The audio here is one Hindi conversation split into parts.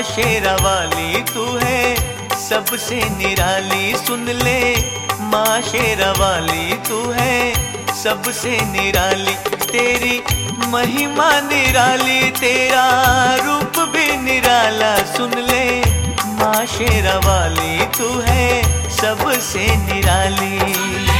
माँ शेरा वाली तू है सबसे निराली। सुन ले माँ शेरा वाली तू है सबसे निराली। तेरी महिमा निराली, तेरा रूप भी निराला। सुन ले माँ शेरा वाली तू है सबसे निराली।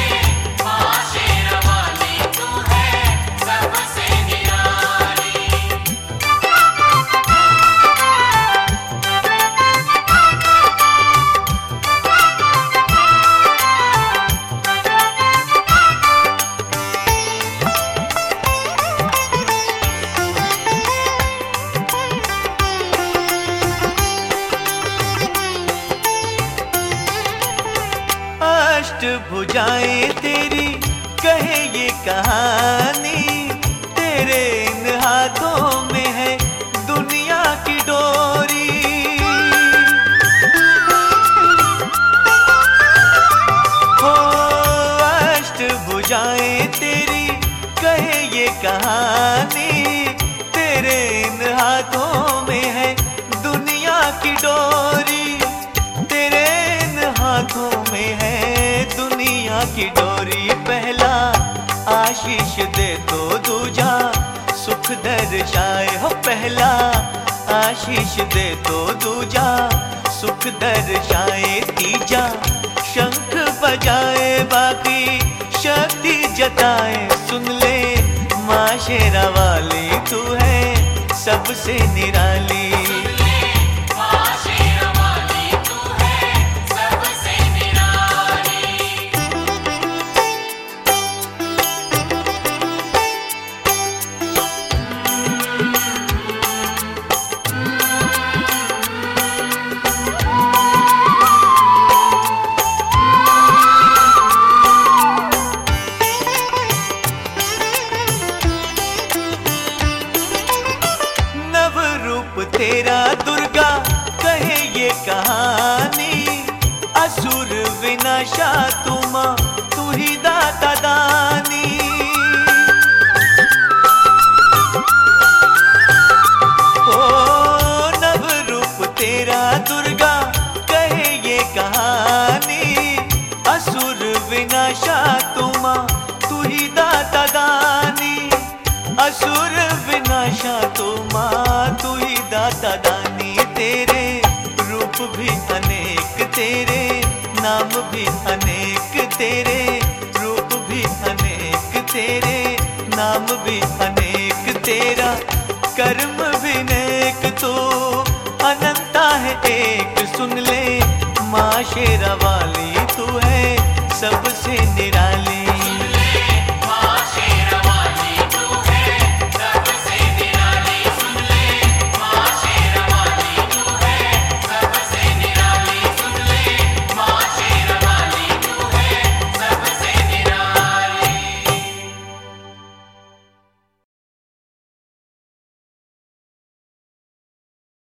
भुजाएं तेरी कहे ये कहानी, तेरे इन हाथों में है दुनिया की डोरी। हो अष्ट भुजाएं तेरी कहे ये कहानी, तेरे इन हाथों में है दुनिया की डोरी। तेरे इन हाथों में है दुनिया की डोरी। पहला आशीष दे तो दूजा सुख दर्शाए हो। पहला आशीष दे तो दूजा सुख दर्शाए। तीजा शंख बजाए बाकी शक्ति जताए। सुन ले माँ शेरा वाली तू है सबसे निराली। तेरा दुर्गा कहे ये कहानी, असुर विनाशा तुम तू ही दाता दानी। ओ नव रूप तेरा दुर्गा कहे ये कहानी, असुर विनाशा तुम तू ही दाता दानी। असुर विनाशा तुम तू ही दाता दानी। तेरे रूप भी अनेक, तेरे नाम भी अनेक। तेरे रूप भी अनेक, तेरे नाम भी अनेक। तेरा कर्म भी नेक, तो अनंता है एक। सुन ले माँ शेरा